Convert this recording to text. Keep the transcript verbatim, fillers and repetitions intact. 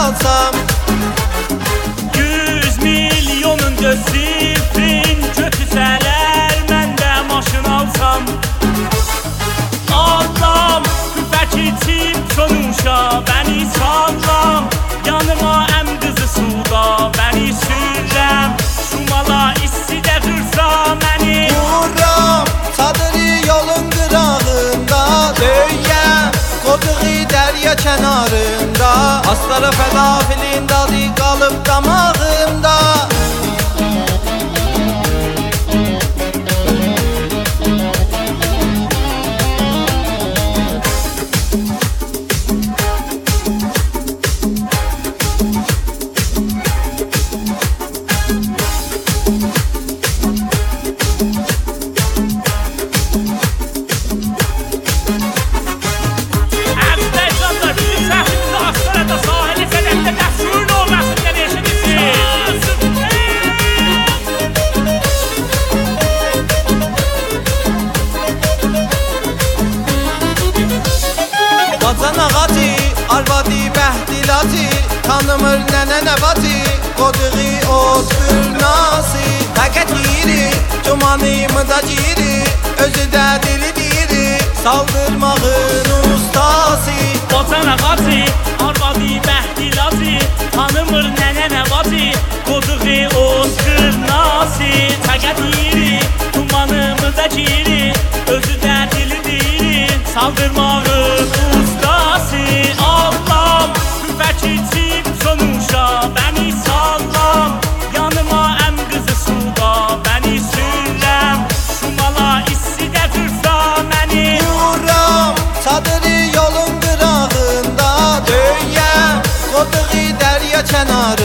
alsam. Yüz milyonun gözsifin götüsələr, mən də maşın alsam. Allah'ım tüfək içib sonuşa bəni sallam. Yanıma əm qızı suda bəni sürrəm. Şumala istidə qırsa məni Vuram çadırı yolun qırağında, döyəm qoduğu dərya kənarında. Asları fəlafilin dadı qalıb damağımda. Bacan ağacı, arvadı bəhdilacı, tanımır nənə nəbacı, qoduğu otdur nası. Fəqət yiri, cumanımı da giri, özü də dili diri, saldırmağın ustası. Bacan ağacı, arvadı bəhdilacı, tanımır nənə nəbacı, qoduğu otdur nası. Fəqət yiri, cumanımı da giri, özü də dili diri, saldırmağın ustası. Allah'ım tüfək içib sonuşa bəni sallam. Yanıma əm qızı suda bəni sürrəm. Şumala istidə qırsa məni Vuram çadırı yolun qırağında, döyəm qoduğu dərya kənarında.